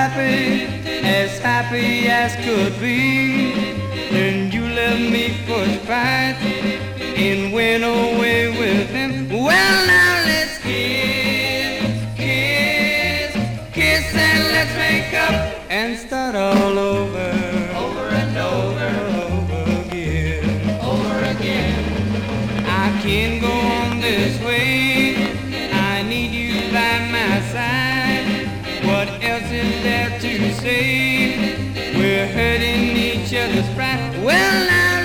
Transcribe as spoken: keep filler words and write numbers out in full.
happy, as happy as could be. Then you left me for spite and went away with him. Well, now let's kiss, kiss, kiss, and let's make up and start all over, over and over, over again, over again. I can't go on this way. I need you by my side. What else is there to say? We're hurting each other's pride. Well, now